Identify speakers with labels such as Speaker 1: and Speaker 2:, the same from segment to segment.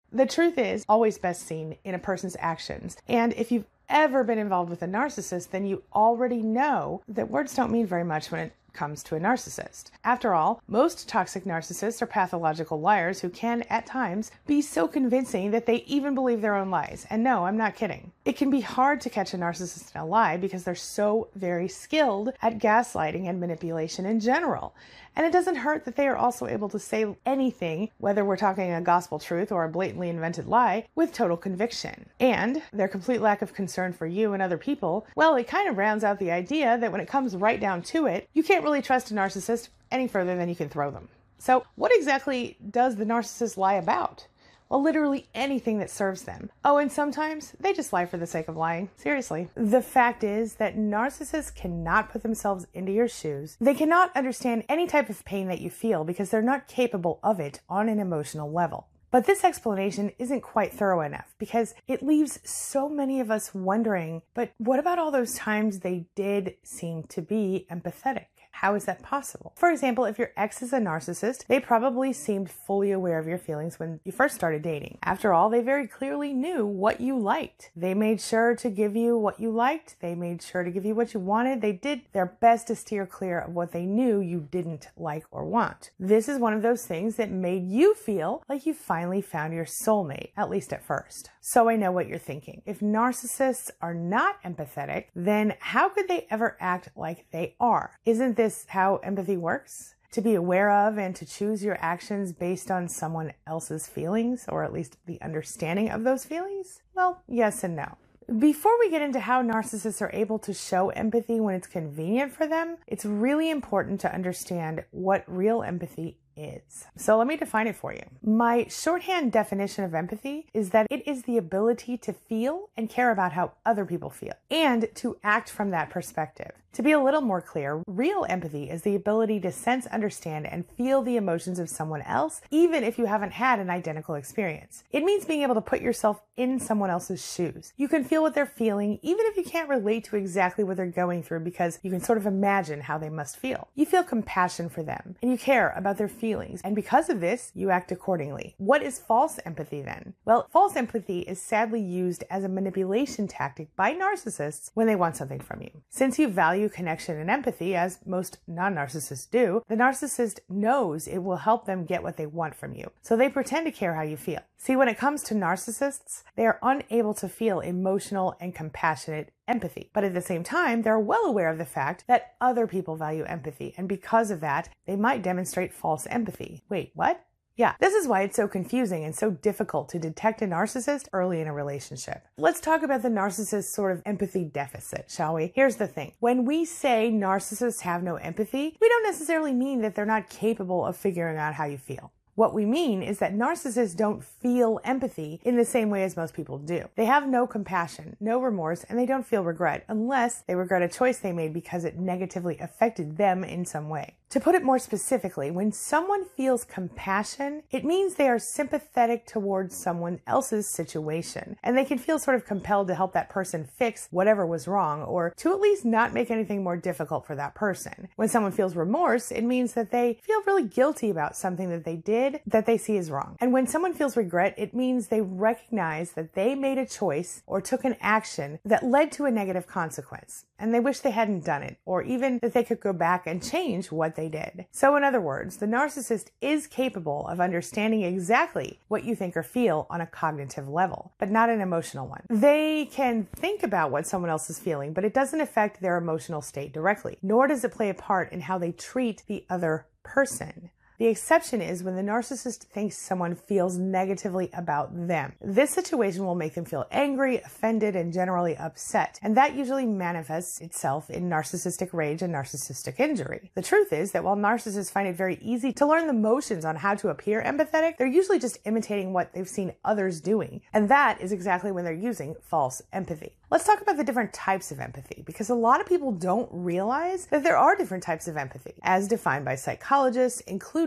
Speaker 1: The truth is always best seen in a person's actions. And if you've ever been involved with a narcissist, then you already know that words don't mean very much when it comes to a narcissist. After all, most toxic narcissists are pathological liars who can, at times, be so convincing that they even believe their own lies. And no, I'm not kidding. It can be hard to catch a narcissist in a lie because they're so very skilled at gaslighting and manipulation in general. And it doesn't hurt that they are also able to say anything, whether we're talking a gospel truth or a blatantly invented lie, with total conviction. And their complete lack of concern for you and other people, well, it kind of rounds out the idea that when it comes right down to it, you can't really trust a narcissist any further than you can throw them. So what exactly does the narcissist lie about? Well, literally anything that serves them. Oh, and sometimes they just lie for the sake of lying. Seriously. The fact is that narcissists cannot put themselves into your shoes. They cannot understand any type of pain that you feel because they're not capable of it on an emotional level. But this explanation isn't quite thorough enough because it leaves so many of us wondering, but what about all those times they did seem to be empathetic? How is that possible? For example, if your ex is a narcissist, they probably seemed fully aware of your feelings when you first started dating. After all, they very clearly knew what you liked. They made sure to give you what you liked. They made sure to give you what you wanted. They did their best to steer clear of what they knew you didn't like or want. This is one of those things that made you feel like you finally found your soulmate, at least at first. So I know what you're thinking. If narcissists are not empathetic, then how could they ever act like they are? Isn't this how empathy works? To be aware of and to choose your actions based on someone else's feelings, or at least the understanding of those feelings? Well, yes and no. Before we get into how narcissists are able to show empathy when it's convenient for them, it's really important to understand what real empathy is. So let me define it for you. My shorthand definition of empathy is that it is the ability to feel and care about how other people feel and to act from that perspective. To be a little more clear, real empathy is the ability to sense, understand, and feel the emotions of someone else, even if you haven't had an identical experience. It means being able to put yourself in someone else's shoes. You can feel what they're feeling, even if you can't relate to exactly what they're going through, because you can sort of imagine how they must feel. You feel compassion for them, and you care about their feelings, and because of this, you act accordingly. What is false empathy then? Well, false empathy is sadly used as a manipulation tactic by narcissists when they want something from you. Since you value connection and empathy, as most non-narcissists do, the narcissist knows it will help them get what they want from you. So they pretend to care how you feel. See, when it comes to narcissists, they are unable to feel emotional and compassionate empathy. But at the same time, they're well aware of the fact that other people value empathy. And because of that, they might demonstrate false empathy. Wait, what? Yeah, this is why it's so confusing and so difficult to detect a narcissist early in a relationship. Let's talk about the narcissist's sort of empathy deficit, shall we? Here's the thing. When we say narcissists have no empathy, we don't necessarily mean that they're not capable of figuring out how you feel. What we mean is that narcissists don't feel empathy in the same way as most people do. They have no compassion, no remorse, and they don't feel regret unless they regret a choice they made because it negatively affected them in some way. To put it more specifically, when someone feels compassion, it means they are sympathetic towards someone else's situation, and they can feel sort of compelled to help that person fix whatever was wrong, or to at least not make anything more difficult for that person. When someone feels remorse, it means that they feel really guilty about something that they did that they see as wrong. And when someone feels regret, it means they recognize that they made a choice or took an action that led to a negative consequence, and they wish they hadn't done it, or even that they could go back and change what they did. So in other words, the narcissist is capable of understanding exactly what you think or feel on a cognitive level, but not an emotional one. They can think about what someone else is feeling, but it doesn't affect their emotional state directly, nor does it play a part in how they treat the other person. The exception is when the narcissist thinks someone feels negatively about them. This situation will make them feel angry, offended, and generally upset, and that usually manifests itself in narcissistic rage and narcissistic injury. The truth is that while narcissists find it very easy to learn the motions on how to appear empathetic, they're usually just imitating what they've seen others doing, and that is exactly when they're using false empathy. Let's talk about the different types of empathy, because a lot of people don't realize that there are different types of empathy, as defined by psychologists, including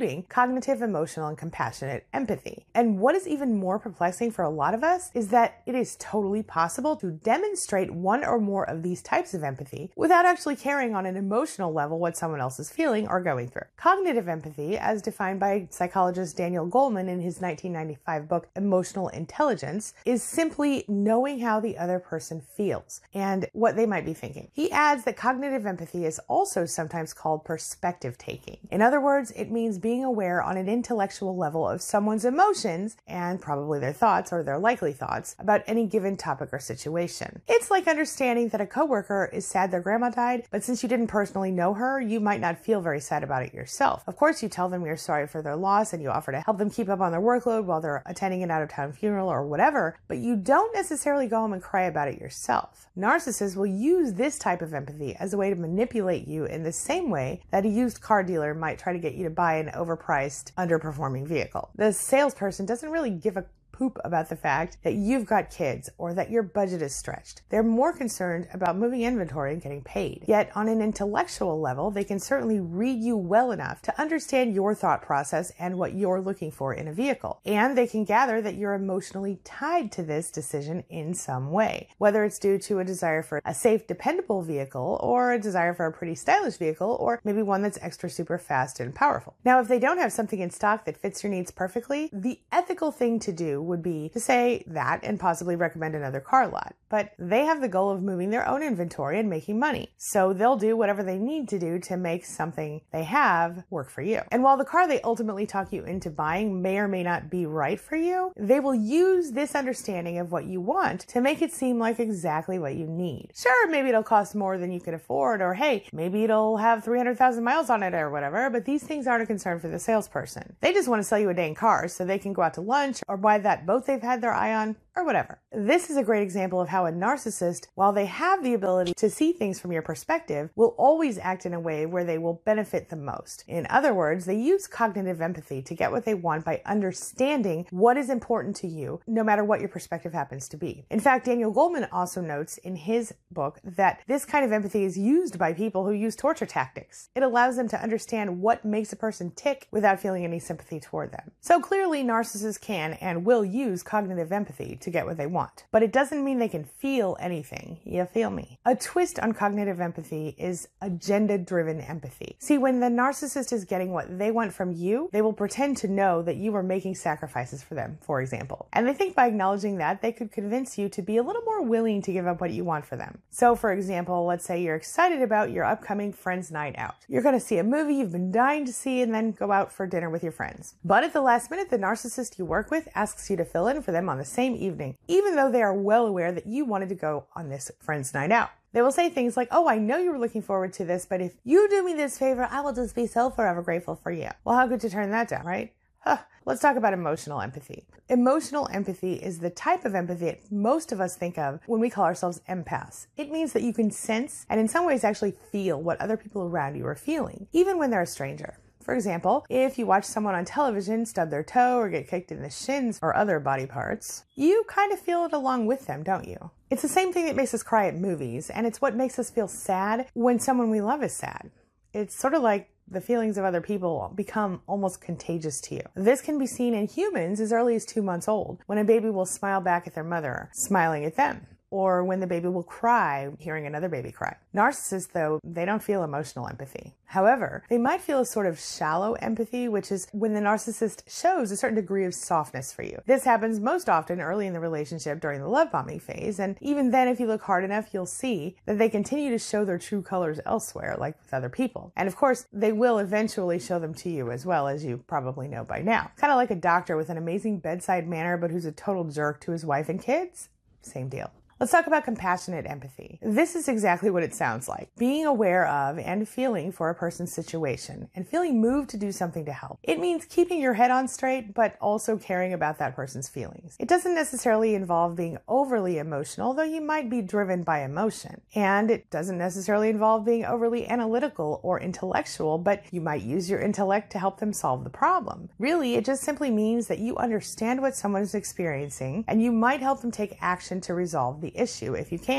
Speaker 1: including cognitive, emotional, and compassionate empathy. And what is even more perplexing for a lot of us is that it is totally possible to demonstrate one or more of these types of empathy without actually caring on an emotional level what someone else is feeling or going through. Cognitive empathy, as defined by psychologist Daniel Goleman in his 1995 book, Emotional Intelligence, is simply knowing how the other person feels and what they might be thinking. He adds that cognitive empathy is also sometimes called perspective taking. In other words, it means being aware on an intellectual level of someone's emotions and probably their thoughts or their likely thoughts about any given topic or situation. It's like understanding that a coworker is sad their grandma died, but since you didn't personally know her, you might not feel very sad about it yourself. Of course, you tell them you're sorry for their loss and you offer to help them keep up on their workload while they're attending an out-of-town funeral or whatever, but you don't necessarily go home and cry about it yourself. Narcissists will use this type of empathy as a way to manipulate you in the same way that a used car dealer might try to get you to buy an overpriced, underperforming vehicle. The salesperson doesn't really give a poop about the fact that you've got kids or that your budget is stretched. They're more concerned about moving inventory and getting paid. Yet on an intellectual level, they can certainly read you well enough to understand your thought process and what you're looking for in a vehicle. And they can gather that you're emotionally tied to this decision in some way, whether it's due to a desire for a safe, dependable vehicle or a desire for a pretty stylish vehicle or maybe one that's extra super fast and powerful. Now, if they don't have something in stock that fits your needs perfectly, the ethical thing to do would be to say that and possibly recommend another car lot. But they have the goal of moving their own inventory and making money. So they'll do whatever they need to do to make something they have work for you. And while the car they ultimately talk you into buying may or may not be right for you, they will use this understanding of what you want to make it seem like exactly what you need. Sure, maybe it'll cost more than you can afford, or hey, maybe it'll have 300,000 miles on it or whatever, but these things aren't a concern for the salesperson. They just want to sell you a dang car so they can go out to lunch or buy that boat they've had their eye on, or whatever. This is a great example of how a narcissist, while they have the ability to see things from your perspective, will always act in a way where they will benefit the most. In other words, they use cognitive empathy to get what they want by understanding what is important to you, no matter what your perspective happens to be. In fact, Daniel Goleman also notes in his book that this kind of empathy is used by people who use torture tactics. It allows them to understand what makes a person tick without feeling any sympathy toward them. So clearly, narcissists can and will use cognitive empathy to get what they want. But it doesn't mean they can feel anything. You feel me? A twist on cognitive empathy is agenda-driven empathy. See, when the narcissist is getting what they want from you, they will pretend to know that you are making sacrifices for them, for example. And they think by acknowledging that, they could convince you to be a little more willing to give up what you want for them. So, for example, let's say you're excited about your upcoming friends' night out. You're going to see a movie you've been dying to see and then go out for dinner with your friends. But at the last minute, the narcissist you work with asks you to fill in for them on the same evening, even though they are well aware that you wanted to go on this friend's night out. They will say things like, oh, I know you were looking forward to this, but if you do me this favor, I will just be so forever grateful for you. Well, how could you turn that down, right? Let's talk about emotional empathy. Emotional empathy is the type of empathy that most of us think of when we call ourselves empaths. It means that you can sense and in some ways actually feel what other people around you are feeling, even when they're a stranger. For example, if you watch someone on television stub their toe or get kicked in the shins or other body parts, you kind of feel it along with them, don't you? It's the same thing that makes us cry at movies, and it's what makes us feel sad when someone we love is sad. It's sort of like the feelings of other people become almost contagious to you. This can be seen in humans as early as 2 months old, when a baby will smile back at their mother, smiling at them. Or when the baby will cry, hearing another baby cry. Narcissists, though, they don't feel emotional empathy. However, they might feel a sort of shallow empathy, which is when the narcissist shows a certain degree of softness for you. This happens most often early in the relationship during the love bombing phase, and even then, if you look hard enough, you'll see that they continue to show their true colors elsewhere, like with other people. And of course, they will eventually show them to you as well, as you probably know by now. Kind of like a doctor with an amazing bedside manner, but who's a total jerk to his wife and kids. Same deal. Let's talk about compassionate empathy. This is exactly what it sounds like. Being aware of and feeling for a person's situation and feeling moved to do something to help. It means keeping your head on straight, but also caring about that person's feelings. It doesn't necessarily involve being overly emotional, though you might be driven by emotion. And it doesn't necessarily involve being overly analytical or intellectual, but you might use your intellect to help them solve the problem. Really, it just simply means that you understand what someone is experiencing and you might help them take action to resolve the issue if you can.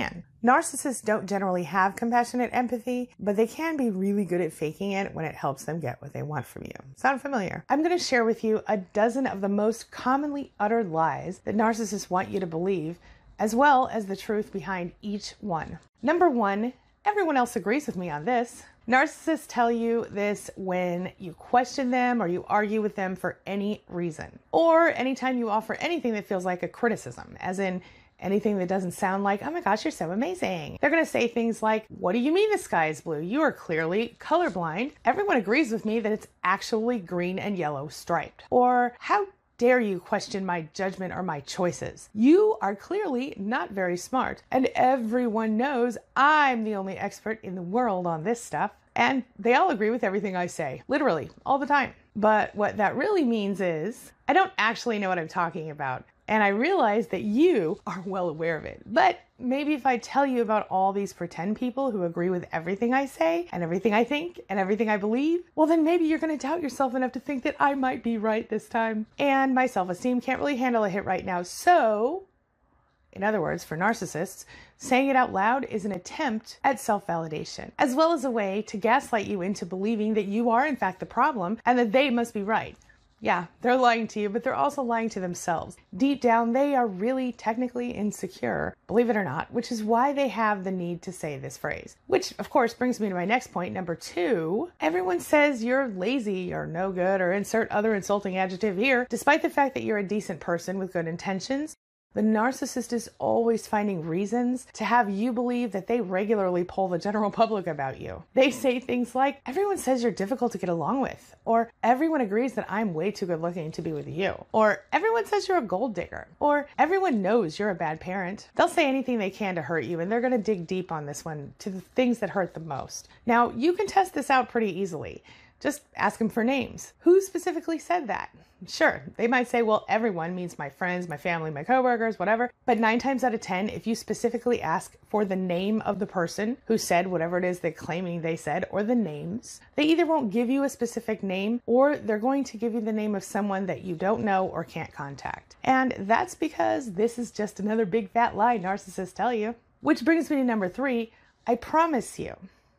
Speaker 1: Narcissists don't generally have compassionate empathy, but they can be really good at faking it when it helps them get what they want from you. Sound familiar? I'm going to share with you a dozen of the most commonly uttered lies that narcissists want you to believe, as well as the truth behind each one. Number 1, everyone else agrees with me on this. Narcissists tell you this when you question them or you argue with them for any reason, or anytime you offer anything that feels like a criticism, as in anything that doesn't sound like, oh my gosh, you're so amazing. They're going to say things like, what do you mean the sky is blue? You are clearly colorblind. Everyone agrees with me that it's actually green and yellow striped. Or, how dare you question my judgment or my choices? You are clearly not very smart, and everyone knows I'm the only expert in the world on this stuff. And they all agree with everything I say, literally, all the time. But what that really means is, I don't actually know what I'm talking about. And I realize that you are well aware of it. But maybe if I tell you about all these pretend people who agree with everything I say and everything I think and everything I believe, well, then maybe you're going to doubt yourself enough to think that I might be right this time. And my self-esteem can't really handle a hit right now. So, in other words, for narcissists, saying it out loud is an attempt at self-validation, as well as a way to gaslight you into believing that you are in fact the problem and that they must be right. Yeah, they're lying to you, but they're also lying to themselves. Deep down, they are really technically insecure, believe it or not, which is why they have the need to say this phrase. Which, of course, brings me to my next point, number 2. Everyone says you're lazy or no good or insert other insulting adjective here, despite the fact that you're a decent person with good intentions. The narcissist is always finding reasons to have you believe that they regularly poll the general public about you. They say things like, everyone says you're difficult to get along with, or everyone agrees that I'm way too good looking to be with you, or everyone says you're a gold digger, or everyone knows you're a bad parent. They'll say anything they can to hurt you, and they're going to dig deep on this one to the things that hurt the most. Now, you can test this out pretty easily. Just ask them for names. Who specifically said that? Sure, they might say, well, everyone means my friends, my family, my coworkers, whatever. But 9 times out of 10, if you specifically ask for the name of the person who said whatever it is they're claiming they said, or the names, they either won't give you a specific name, or they're going to give you the name of someone that you don't know or can't contact. And that's because this is just another big fat lie narcissists tell you. Which brings me to number 3, I promise you.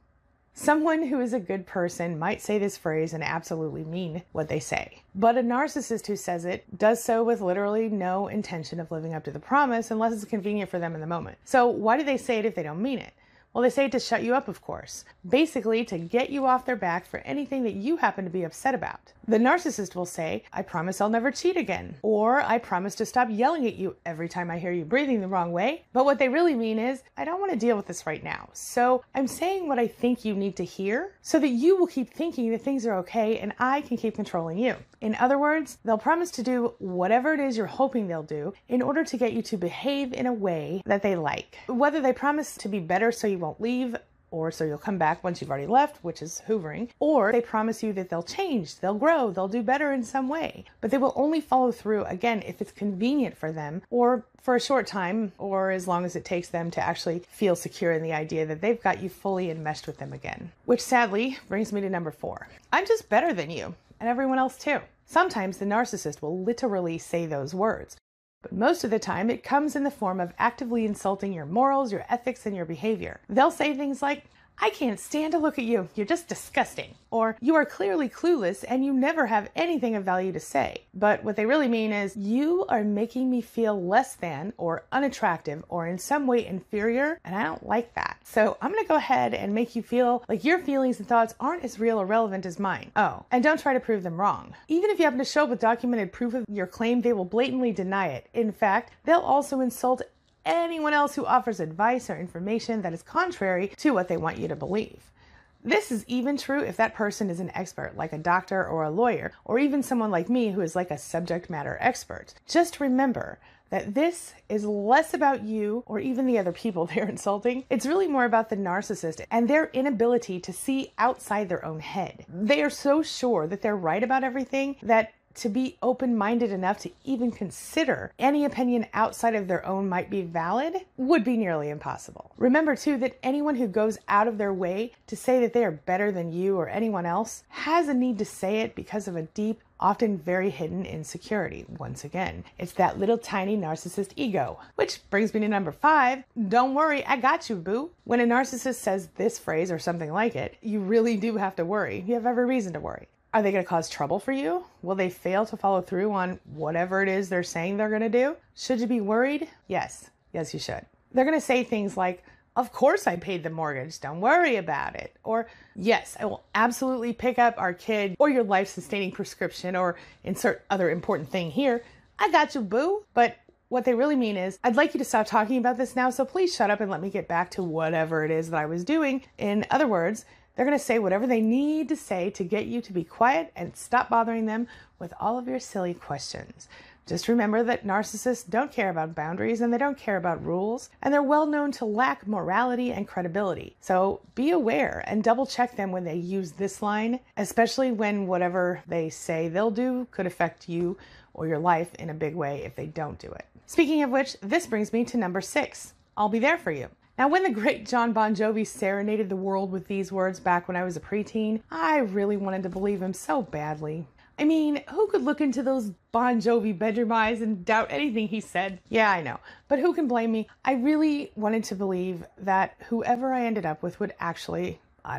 Speaker 1: Someone who is a good person might say this phrase and absolutely mean what they say. But a narcissist who says it does so with literally no intention of living up to the promise unless it's convenient for them in the moment. So why do they say it if they don't mean it? Well, they say it to shut you up, of course. Basically, to get you off their back for anything that you happen to be upset about. The narcissist will say, I promise I'll never cheat again. Or, I promise to stop yelling at you every time I hear you breathing the wrong way. But what they really mean is, I don't want to deal with this right now. So, I'm saying what I think you need to hear so that you will keep thinking that things are okay and I can keep controlling you. In other words, they'll promise to do whatever it is you're hoping they'll do in order to get you to behave in a way that they like. Whether they promise to be better so you won't leave, or so you'll come back once you've already left, which is hoovering, or they promise you that they'll change, they'll grow, they'll do better in some way. But they will only follow through, again, if it's convenient for them, or for a short time, or as long as it takes them to actually feel secure in the idea that they've got you fully enmeshed with them again. Which sadly brings me to number 4. I'm just better than you, and everyone else too. Sometimes the narcissist will literally say those words. But most of the time, it comes in the form of actively insulting your morals, your ethics, and your behavior. They'll say things like, I can't stand to look at you. You're just disgusting. Or, you are clearly clueless and you never have anything of value to say. But what they really mean is, you are making me feel less than or unattractive or in some way inferior, and I don't like that. So I'm going to go ahead and make you feel like your feelings and thoughts aren't as real or relevant as mine. Oh, and don't try to prove them wrong. Even if you happen to show up with documented proof of your claim, they will blatantly deny it. In fact, they'll also insult anyone else who offers advice or information that is contrary to what they want you to believe. This is even true if that person is an expert, like a doctor or a lawyer, or even someone like me who is like a subject matter expert. Just remember that this is less about you or even the other people they're insulting. It's really more about the narcissist and their inability to see outside their own head. They are so sure that they're right about everything that to be open-minded enough to even consider any opinion outside of their own might be valid would be nearly impossible. Remember, too, that anyone who goes out of their way to say that they are better than you or anyone else has a need to say it because of a deep, often very hidden insecurity. Once again, it's that little tiny narcissist ego. Which brings me to number 5. Don't worry, I got you, boo. When a narcissist says this phrase or something like it, you really do have to worry. You have every reason to worry. Are they going to cause trouble for you? Will they fail to follow through on whatever it is they're saying they're going to do? Should you be worried? Yes. Yes, you should. They're going to say things like, of course I paid the mortgage. Don't worry about it. Or, yes, I will absolutely pick up our kid or your life-sustaining prescription, or insert other important thing here. I got you, boo. But what they really mean is, I'd like you to stop talking about this now, so please shut up and let me get back to whatever it is that I was doing. In other words, they're going to say whatever they need to say to get you to be quiet and stop bothering them with all of your silly questions. Just remember that narcissists don't care about boundaries and they don't care about rules, and they're well known to lack morality and credibility. So be aware and double check them when they use this line, especially when whatever they say they'll do could affect you or your life in a big way if they don't do it. Speaking of which, this brings me to number 6. I'll be there for you. Now, when the great John Bon Jovi serenaded the world with these words back when I was a preteen, I really wanted to believe him so badly. I mean, who could look into those Bon Jovi bedroom eyes and doubt anything he said? Yeah, I know. But who can blame me? I really wanted to believe that whoever I ended up with would actually,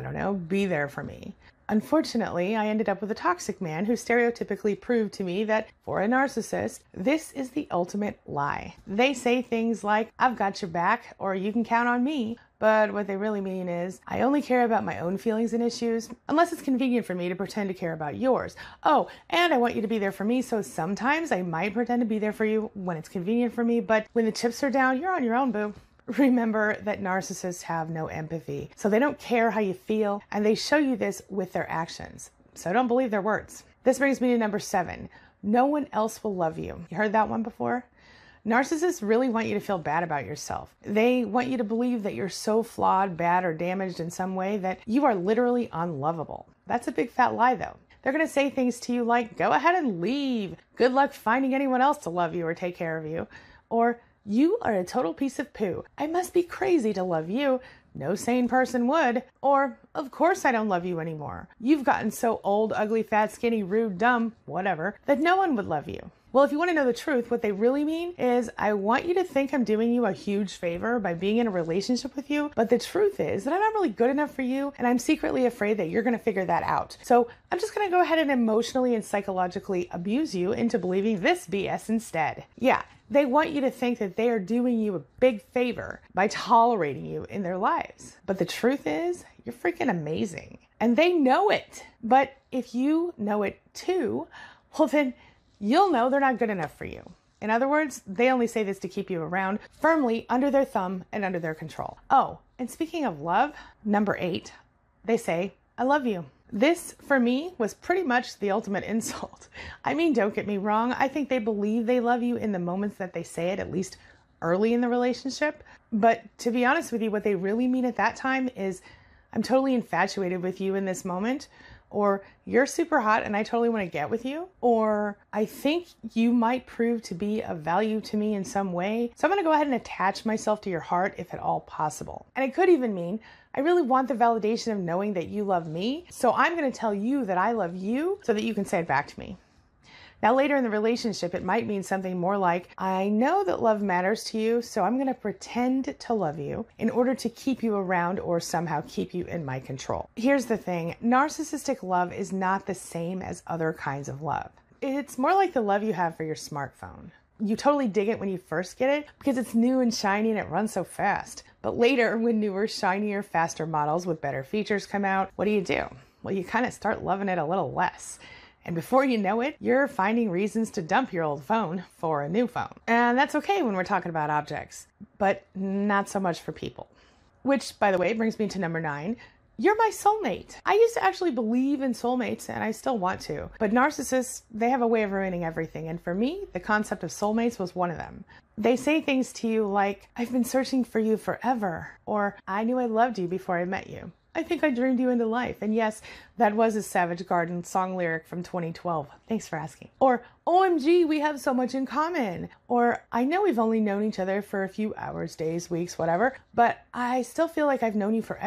Speaker 1: be there for me. Unfortunately, I ended up with a toxic man who stereotypically proved to me that for a narcissist, this is the ultimate lie. They say things like, I've got your back, or you can count on me. But what they really mean is, I only care about my own feelings and issues, unless it's convenient for me to pretend to care about yours. Oh, and I want you to be there for me, so sometimes I might pretend to be there for you when it's convenient for me, but when the chips are down, you're on your own, boo. Remember that narcissists have no empathy, so they don't care how you feel, and they show you this with their actions. So don't believe their words. This brings me to number 7. No one else will love you. You heard that one before? Narcissists really want you to feel bad about yourself. They want you to believe that you're so flawed, bad, or damaged in some way that you are literally unlovable. That's a big fat lie, though. They're going to say things to you like, go ahead and leave. Good luck finding anyone else to love you or take care of you. Or, you are a total piece of poo. I must be crazy to love you. No sane person would. Or, of course I don't love you anymore. You've gotten so old, ugly, fat, skinny, rude, dumb, whatever, that no one would love you. Well, if you want to know the truth, what they really mean is, I want you to think I'm doing you a huge favor by being in a relationship with you, but the truth is that I'm not really good enough for you, and I'm secretly afraid that you're going to figure that out. So I'm just going to go ahead and emotionally and psychologically abuse you into believing this BS instead. Yeah, they want you to think that they are doing you a big favor by tolerating you in their lives. But the truth is, you're freaking amazing. And they know it. But if you know it too, well then, you'll know they're not good enough for you. In other words, they only say this to keep you around, firmly under their thumb and under their control. Oh, and speaking of love, number 8, they say, I love you. This, for me, was pretty much the ultimate insult. I mean, don't get me wrong. I think they believe they love you in the moments that they say it, at least early in the relationship. But to be honest with you, what they really mean at that time is, I'm totally infatuated with you in this moment. Or, you're super hot and I totally want to get with you. Or, I think you might prove to be of value to me in some way, so I'm going to go ahead and attach myself to your heart if at all possible. And it could even mean, I really want the validation of knowing that you love me, so I'm going to tell you that I love you so that you can say it back to me. Now, later in the relationship, it might mean something more like, I know that love matters to you, so I'm going to pretend to love you in order to keep you around or somehow keep you in my control. Here's the thing. Narcissistic love is not the same as other kinds of love. It's more like the love you have for your smartphone. You totally dig it when you first get it because it's new and shiny and it runs so fast. But later, when newer, shinier, faster models with better features come out, what do? Well, you kind of start loving it a little less. And before you know it, you're finding reasons to dump your old phone for a new phone. And that's okay when we're talking about objects, but not so much for people. Which, by the way, brings me to number 9. You're my soulmate. I used to actually believe in soulmates, and I still want to. But narcissists, they have a way of ruining everything. And for me, the concept of soulmates was one of them. They say things to you like, I've been searching for you forever. Or, I knew I loved you before I met you. I think I dreamed you into life. And yes, that was a Savage Garden song lyric from 2012. Thanks for asking. Or, OMG, we have so much in common. Or, I know we've only known each other for a few hours, days, weeks, whatever, but I still feel like I've known you forever.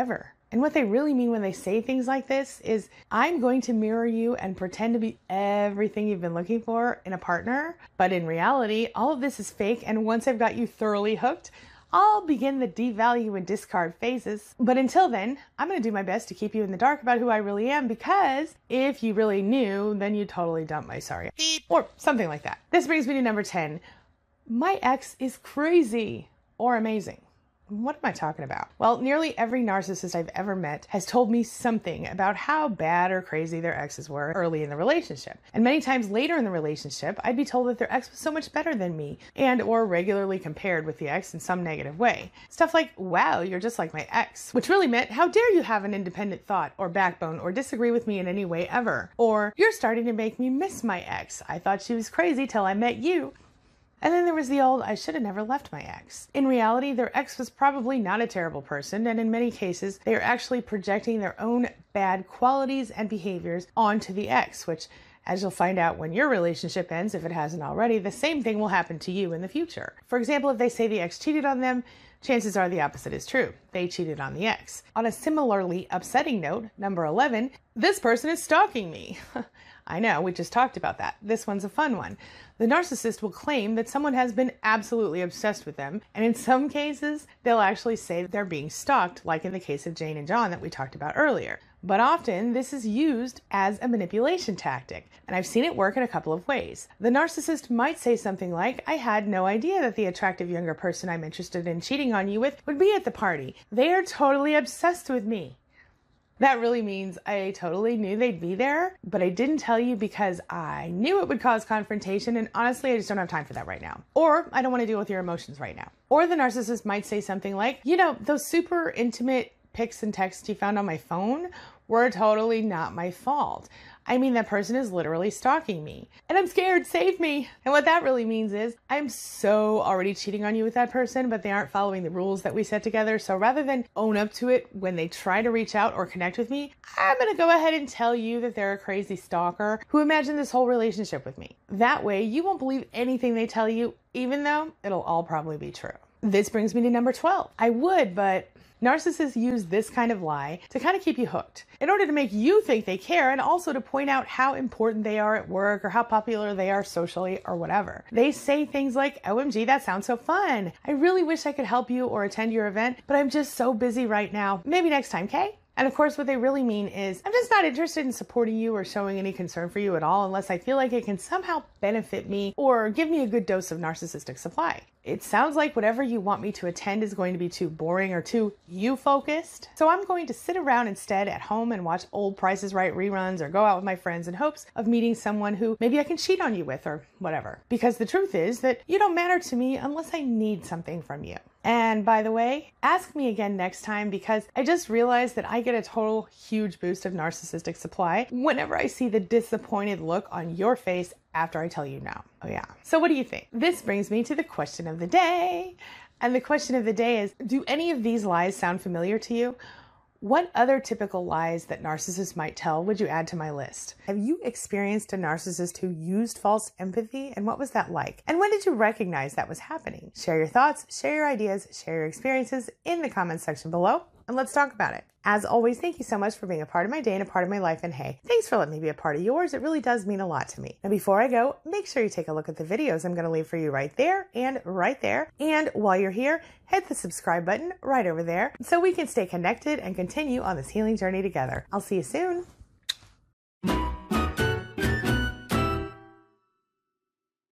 Speaker 1: And what they really mean when they say things like this is, I'm going to mirror you and pretend to be everything you've been looking for in a partner. But in reality, all of this is fake. And once I've got you thoroughly hooked, I'll begin the devalue and discard phases. But until then, I'm going to do my best to keep you in the dark about who I really am, because if you really knew, then you'd totally dump my sorry. Or something like that. This brings me to number 10. My ex is crazy or amazing. What am I talking about? Well, nearly every narcissist I've ever met has told me something about how bad or crazy their exes were early in the relationship. And many times later in the relationship, I'd be told that their ex was so much better than me, and or regularly compared with the ex in some negative way. Stuff like, wow, you're just like my ex, which really meant, how dare you have an independent thought or backbone or disagree with me in any way ever? Or, you're starting to make me miss my ex. I thought she was crazy till I met you. And then there was the old, I should have never left my ex. In reality, their ex was probably not a terrible person, and in many cases, they are actually projecting their own bad qualities and behaviors onto the ex, which, as you'll find out when your relationship ends, if it hasn't already, the same thing will happen to you in the future. For example, if they say the ex cheated on them, chances are the opposite is true. They cheated on the ex. On a similarly upsetting note, number 11, this person is stalking me. I know, we just talked about that. This one's a fun one. The narcissist will claim that someone has been absolutely obsessed with them, and in some cases, they'll actually say that they're being stalked, like in the case of Jane and John that we talked about earlier. But often, this is used as a manipulation tactic, and I've seen it work in a couple of ways. The narcissist might say something like, I had no idea that the attractive younger person I'm interested in cheating on you with would be at the party. They are totally obsessed with me. That really means I totally knew they'd be there, but I didn't tell you because I knew it would cause confrontation, and honestly, I just don't have time for that right now. Or I don't want to deal with your emotions right now. Or the narcissist might say something like, you know, those super intimate pics and texts you found on my phone were totally not my fault. I mean, that person is literally stalking me, and I'm scared, save me. And what that really means is, I'm so already cheating on you with that person, but they aren't following the rules that we set together. So rather than own up to it when they try to reach out or connect with me, I'm gonna go ahead and tell you that they're a crazy stalker who imagined this whole relationship with me. That way, you won't believe anything they tell you, even though it'll all probably be true. This brings me to number 12. I would, but narcissists use this kind of lie to kind of keep you hooked in order to make you think they care, and also to point out how important they are at work or how popular they are socially or whatever. They say things like, OMG, that sounds so fun. I really wish I could help you or attend your event, but I'm just so busy right now. Maybe next time, Kay? And of course, what they really mean is, I'm just not interested in supporting you or showing any concern for you at all unless I feel like it can somehow benefit me or give me a good dose of narcissistic supply. It sounds like whatever you want me to attend is going to be too boring or too you-focused. So I'm going to sit around instead at home and watch old Price is Right reruns or go out with my friends in hopes of meeting someone who maybe I can cheat on you with or whatever. Because the truth is that you don't matter to me unless I need something from you. And by the way, ask me again next time, because I just realized that I get a total huge boost of narcissistic supply whenever I see the disappointed look on your face after I tell you no. Oh yeah. So what do you think? This brings me to the question of the day. And the question of the day is, do any of these lies sound familiar to you? What other typical lies that narcissists might tell would you add to my list? Have you experienced a narcissist who used false empathy, and what was that like? And when did you recognize that was happening? Share your thoughts, share your ideas, share your experiences in the comments section below, and let's talk about it. As always, thank you so much for being a part of my day and a part of my life, and hey, thanks for letting me be a part of yours. It really does mean a lot to me. Now, before I go, make sure you take a look at the videos I'm going to leave for you right there and right there. And while you're here, hit the subscribe button right over there so we can stay connected and continue on this healing journey together. I'll see you soon.